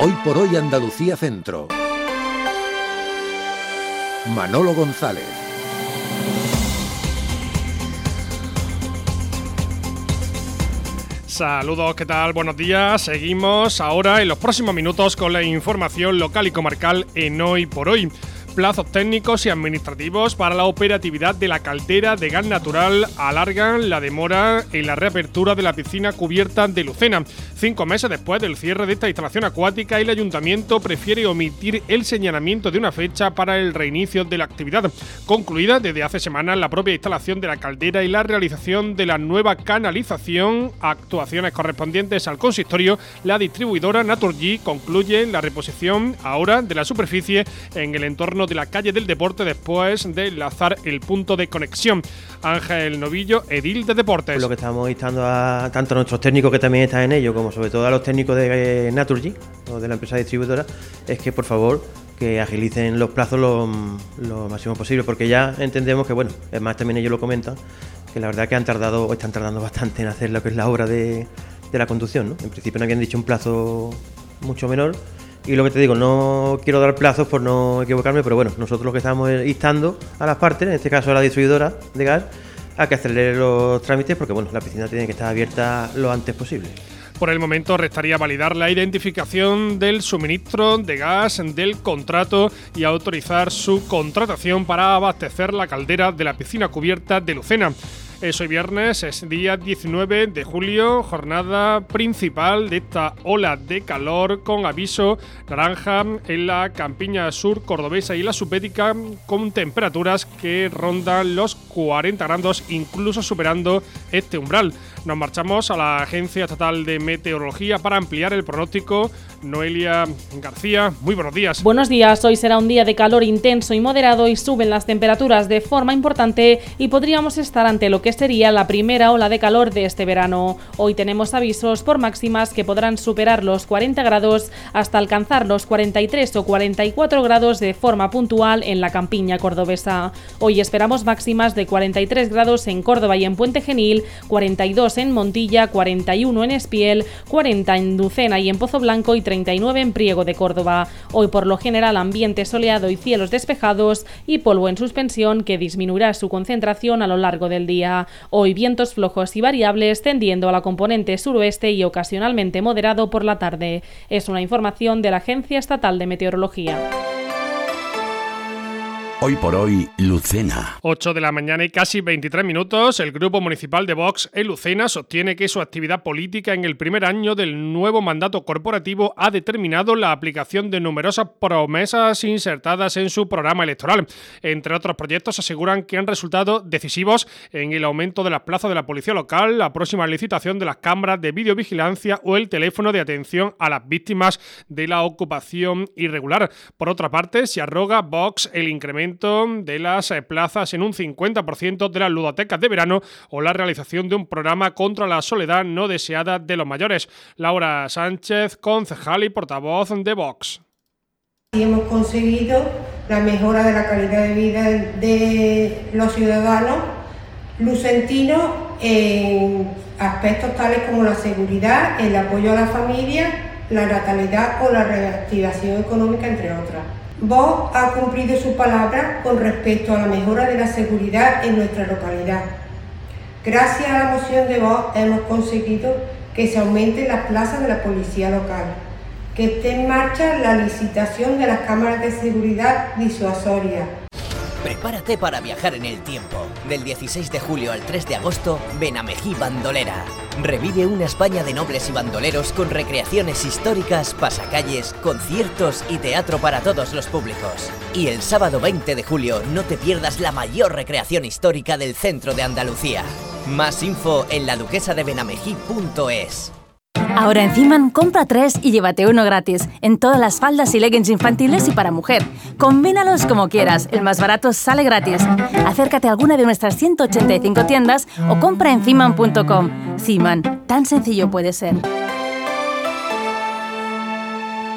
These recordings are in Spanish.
Hoy por hoy Andalucía Centro. Manolo González. Saludos, ¿qué tal? Buenos días. Seguimos ahora en los próximos minutos con la información local y comarcal en Hoy por Hoy. Plazos técnicos y administrativos para la operatividad de la caldera de gas natural alargan la demora en la reapertura de la piscina cubierta de Lucena. 5 meses después del cierre de esta instalación acuática, el ayuntamiento prefiere omitir el señalamiento de una fecha para el reinicio de la actividad. Concluida desde hace semanas la propia instalación de la caldera y la realización de la nueva canalización, actuaciones correspondientes al consistorio, la distribuidora Naturgy concluye la reposición ahora de la superficie en el entorno de la calle del Deporte después de enlazar el punto de conexión. Ángel Novillo, edil de Deportes. Lo que estamos instando a tanto a nuestros técnicos que también están en ello, como sobre todo a los técnicos de Naturgy o de la empresa distribuidora, es que por favor que agilicen los plazos lo máximo posible, porque ya entendemos que, bueno, es más, también ellos lo comentan, que la verdad que están tardando bastante en hacer lo que es la obra de la conducción, ¿no? En principio no habían dicho un plazo mucho menor. Y lo que te digo, no quiero dar plazos por no equivocarme, pero bueno, nosotros lo que estamos instando a las partes, en este caso a la distribuidora de gas, a que acelere los trámites, porque bueno, la piscina tiene que estar abierta lo antes posible. Por el momento restaría validar la identificación del suministro de gas del contrato y autorizar su contratación para abastecer la caldera de la piscina cubierta de Lucena. Hoy viernes es día 19 de julio, jornada principal de esta ola de calor con aviso naranja en la campiña sur cordobesa y la subética, con temperaturas que rondan los 40 grados, incluso superando este umbral. Nos marchamos a la Agencia Estatal de Meteorología para ampliar el pronóstico. Noelia García, muy buenos días. Buenos días, hoy será un día de calor intenso y moderado y suben las temperaturas de forma importante y podríamos estar ante lo que sería la primera ola de calor de este verano. Hoy tenemos avisos por máximas que podrán superar los 40 grados hasta alcanzar los 43 o 44 grados de forma puntual en la campiña cordobesa. Hoy esperamos máximas de 43 grados en Córdoba y en Puente Genil, 42 en Montilla, 41 en Espiel, 40 en Lucena y en Pozo Blanco y 39 en Priego de Córdoba. Hoy por lo general ambiente soleado y cielos despejados y polvo en suspensión que disminuirá su concentración a lo largo del día. Hoy vientos flojos y variables tendiendo a la componente suroeste y ocasionalmente moderado por la tarde. Es una información de la Agencia Estatal de Meteorología. Hoy por hoy, Lucena. 8 de la mañana y casi 23 minutos. El Grupo Municipal de Vox en Lucena sostiene que su actividad política en el primer año del nuevo mandato corporativo ha determinado la aplicación de numerosas promesas insertadas en su programa electoral. Entre otros proyectos, aseguran que han resultado decisivos en el aumento de las plazas de la policía local, la próxima licitación de las cámaras de videovigilancia o el teléfono de atención a las víctimas de la ocupación irregular. Por otra parte, se arroga Vox el incremento de las plazas en un 50% de las ludotecas de verano o la realización de un programa contra la soledad no deseada de los mayores. Laura Sánchez, concejal y portavoz de Vox. Hemos conseguido la mejora de la calidad de vida de los ciudadanos lucentinos en aspectos tales como la seguridad, el apoyo a la familia, la natalidad o la reactivación económica, entre otras. Vox ha cumplido su palabra con respecto a la mejora de la seguridad en nuestra localidad. Gracias a la moción de Vox hemos conseguido que se aumenten las plazas de la policía local, que esté en marcha la licitación de las cámaras de seguridad disuasoria. Prepárate para viajar en el tiempo. Del 16 de julio al 3 de agosto, Benamejí Bandolera. Revive una España de nobles y bandoleros con recreaciones históricas, pasacalles, conciertos y teatro para todos los públicos. Y el sábado 20 de julio no te pierdas la mayor recreación histórica del centro de Andalucía. Más info en laduquesadebenamejí.es. Ahora en Ciman, compra 3 y llévate 1 gratis en todas las faldas y leggings infantiles y para mujer. Combínalos como quieras, el más barato sale gratis. Acércate a alguna de nuestras 185 tiendas o compra en ciman.com. Ciman, tan sencillo puede ser.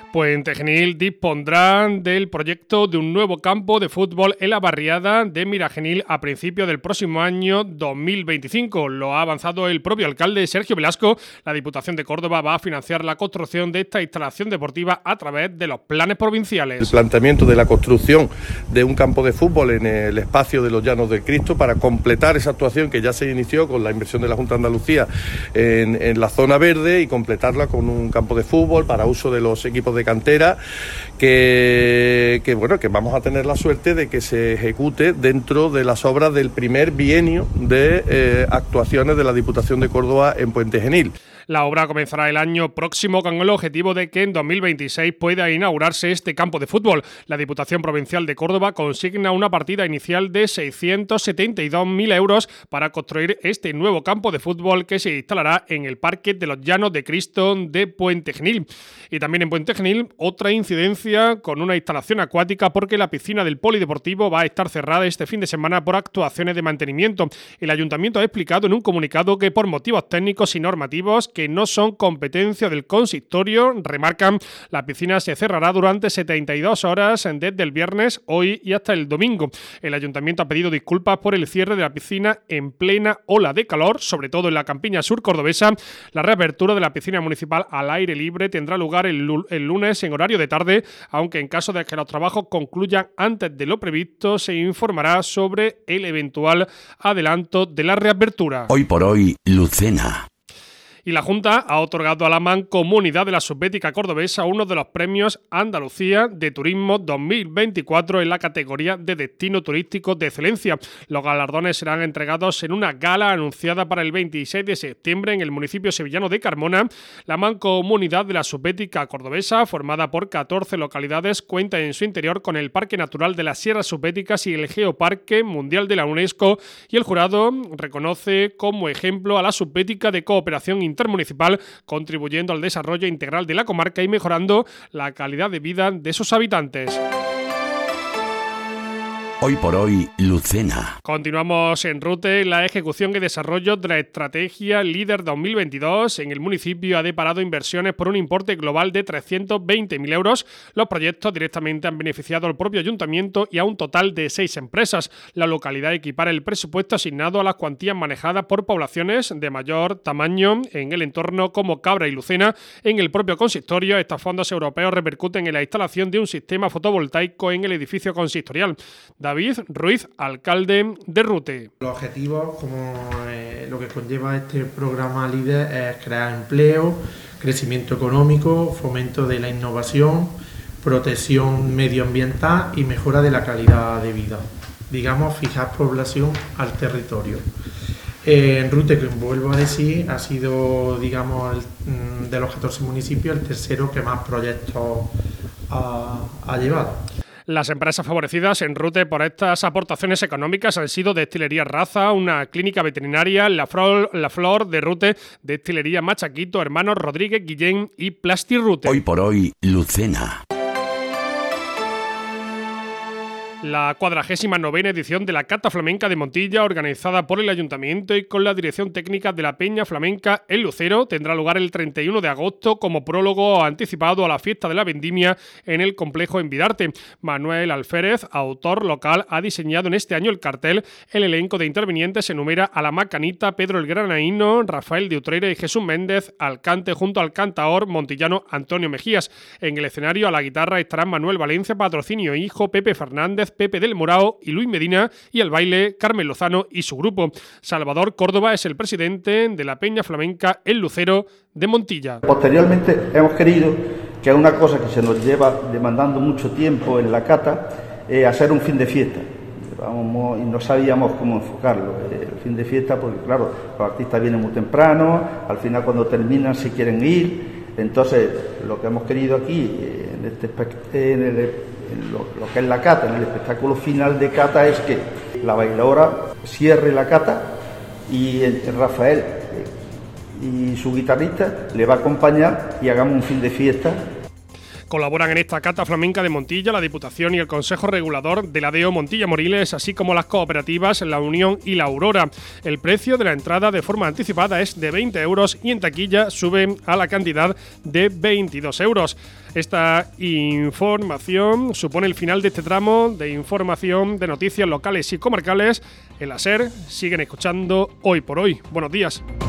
Puente Genil dispondrá del proyecto de un nuevo campo de fútbol en la barriada de Miragenil a principios del próximo año 2025. Lo ha avanzado el propio alcalde Sergio Velasco. La Diputación de Córdoba va a financiar la construcción de esta instalación deportiva a través de los planes provinciales. El planteamiento de la construcción de un campo de fútbol en el espacio de los Llanos del Cristo para completar esa actuación que ya se inició con la inversión de la Junta de Andalucía en la zona verde y completarla con un campo de fútbol para uso de los equipos de cantera que vamos a tener la suerte de que se ejecute dentro de las obras del primer bienio de actuaciones de la Diputación de Córdoba en Puente Genil. La obra comenzará el año próximo con el objetivo de que en 2026 pueda inaugurarse este campo de fútbol. La Diputación Provincial de Córdoba consigna una partida inicial de 672.000 euros para construir este nuevo campo de fútbol que se instalará en el Parque de los Llanos de Cristo de Puente Genil. Y también en Puente Genil, otra incidencia con una instalación acuática porque la piscina del polideportivo va a estar cerrada este fin de semana por actuaciones de mantenimiento. El Ayuntamiento ha explicado en un comunicado que por motivos técnicos y normativos que no son competencia del consistorio, remarcan, la piscina se cerrará durante 72 horas desde el viernes, hoy y hasta el domingo. El Ayuntamiento ha pedido disculpas por el cierre de la piscina en plena ola de calor, sobre todo en la campiña sur cordobesa. La reapertura de la piscina municipal al aire libre tendrá lugar el lunes en horario de tarde, aunque en caso de que los trabajos concluyan antes de lo previsto, se informará sobre el eventual adelanto de la reapertura. Hoy por hoy, Lucena. Y la Junta ha otorgado a la Mancomunidad de la Subbética Cordobesa uno de los premios Andalucía de Turismo 2024 en la categoría de Destino Turístico de Excelencia. Los galardones serán entregados en una gala anunciada para el 26 de septiembre en el municipio sevillano de Carmona. La Mancomunidad de la Subbética Cordobesa, formada por 14 localidades, cuenta en su interior con el Parque Natural de las Sierras Subbéticas y el Geoparque Mundial de la UNESCO, y el jurado reconoce como ejemplo a la Subbética de Cooperación Intermunicipal, contribuyendo al desarrollo integral de la comarca y mejorando la calidad de vida de sus habitantes. Hoy por hoy, Lucena. Continuamos en RUTE. La ejecución y desarrollo de la estrategia Líder 2022 en el municipio ha deparado inversiones por un importe global de 320.000 euros. Los proyectos directamente han beneficiado al propio ayuntamiento y a un total de 6 empresas. La localidad equipara el presupuesto asignado a las cuantías manejadas por poblaciones de mayor tamaño en el entorno como Cabra y Lucena. En el propio consistorio, estos fondos europeos repercuten en la instalación de un sistema fotovoltaico en el edificio consistorial. David Ruiz, alcalde de RUTE. Los objetivos, como lo que conlleva este programa LIDER, es crear empleo, crecimiento económico, fomento de la innovación, protección medioambiental y mejora de la calidad de vida. Digamos, fijar población al territorio. En RUTE, que vuelvo a decir, ha sido, digamos, de los 14 municipios, el tercero que más proyectos ha llevado. Las empresas favorecidas en RUTE por estas aportaciones económicas han sido Destilería Raza, una clínica veterinaria, La Flor de RUTE, Destilería Machaquito, Hermanos Rodríguez Guillén y Plasti RUTE. Hoy por hoy, Lucena. La 49ª edición de la Cata Flamenca de Montilla, organizada por el Ayuntamiento y con la dirección técnica de la Peña Flamenca El Lucero, tendrá lugar el 31 de agosto como prólogo anticipado a la fiesta de la vendimia en el complejo en Bidarte. Manuel Alférez, autor local, ha diseñado en este año el cartel. El elenco de intervinientes enumera a La Macanita, Pedro el Granaíno, Rafael de Utrera y Jesús Méndez al cante junto al cantaor montillano Antonio Mejías. En el escenario a la guitarra estarán Manuel Valencia, Patrocinio Hijo, Pepe Fernández, Pepe del Morao y Luis Medina, y al baile Carmen Lozano y su grupo. Salvador Córdoba es el presidente de la Peña Flamenca El Lucero de Montilla. Posteriormente hemos querido, que es una cosa que se nos lleva demandando mucho tiempo en la cata, hacer un fin de fiesta. Y no sabíamos cómo enfocarlo, el fin de fiesta, porque claro, los artistas vienen muy temprano, al final cuando terminan se quieren ir. Entonces, lo que hemos querido aquí, en lo que es la cata, en el espectáculo final de cata, es que la bailadora cierre la cata y Rafael y su guitarrista le va a acompañar y hagamos un fin de fiesta. Colaboran en esta cata flamenca de Montilla la Diputación y el Consejo Regulador de la DEO Montilla Moriles, así como las cooperativas La Unión y La Aurora. El precio de la entrada de forma anticipada es de 20 euros y en taquilla sube a la cantidad de 22 euros. Esta información supone el final de este tramo de información de noticias locales y comarcales. En la SER siguen escuchando Hoy por Hoy. Buenos días.